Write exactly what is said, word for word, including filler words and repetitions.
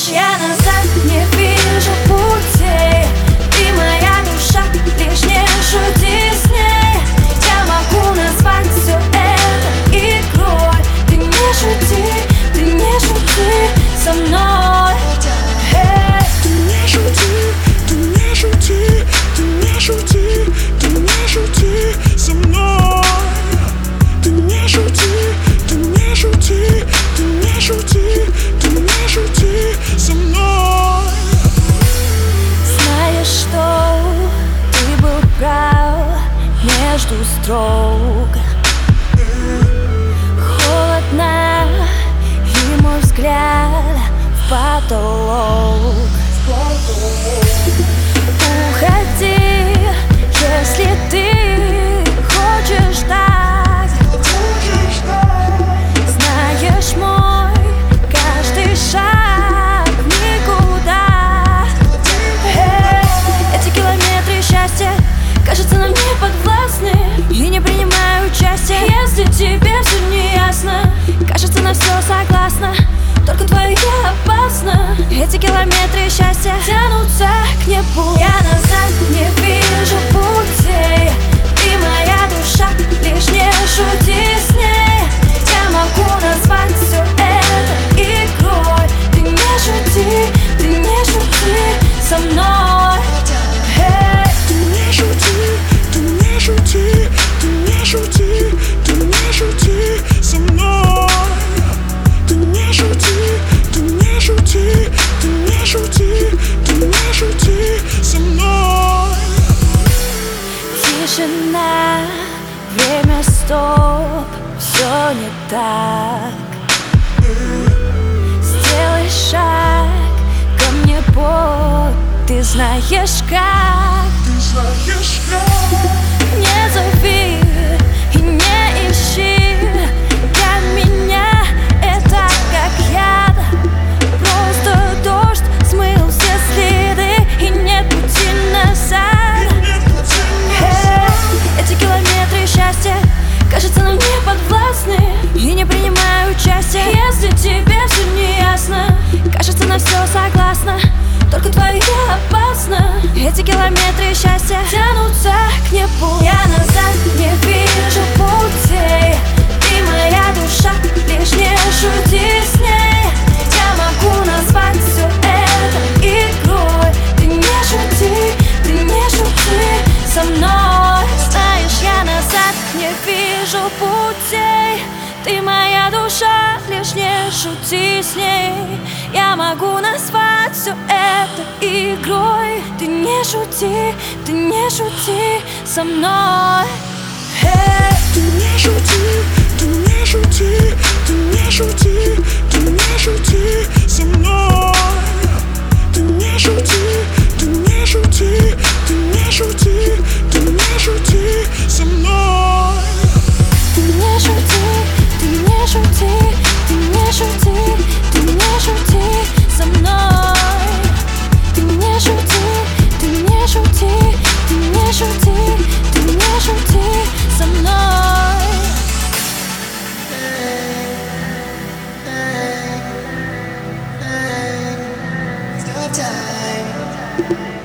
Знаешь, я назад не вижу путей. Ты моя душа, лишь не шути с ней. Я могу назвать все это игрой. Ты не шути, ты не шути со мной. Ты не шути, ты не шути, ты не шути, ты не шути со мной. Ты не шути, ты не шути, ты не шути, ты не шути со мной. Знаешь, что ты был прав между строк. Холодно, и мой взгляд в потолок. Уходи, если ты хочешь так. Знаешь, мой каждый шаг никуда. Эй, эти километры счастья, кажется, нам не подвластны. И не принимаю участия, если тебе все не ясно. Кажется, на все согласна, только твое я опасно. Эти километры счастья тянутся к небу. Я назад не вижу путей. Ты моя душа, лишь не шути с ней. Я могу назвать все это игрой. Ты не шути, ты не шути со мной. Эй. Ты не шути, ты не шути, ты не шути, ты не шути со мной. Ты не шути, ты не шути, ты не шути, ты не шути со мной. Тишина, время стоп, все не так. Сделай шаг ко мне, Бог, ты знаешь как. Ты знаешь как. Не зови и не ищи. Для меня это как яд. Просто дождь смыл все следы, и нет пути назад. Эй, эти километры счастья, кажется, нам не подвластны. И не принимаю участия, если тебе все не ясно. Кажется, на все согласна, только твое я опасно. Эти километры счастья тянутся к небу. Я назад не вижу путей. Ты моя душа, лишь не шути с ней. Я могу назвать все это игрой. Ты не шути, ты не шути со мной. Знаешь, я назад не вижу путей. Ты моя душа, лишь не шути с ней. Я могу назвать все это игрой. Ты не шути, ты не шути со мной. Эй. Ты не шути, ты не шути, ты не шути, ты не шути со мной. Ты не шути, ты не шути, ты не шути, ты не шути со мной. Ты не шути, ты не шути, ты не шути, ты не шути со мной. Ты не шути, ты не шути, ты не шути, ты не шути со мной. Stop time.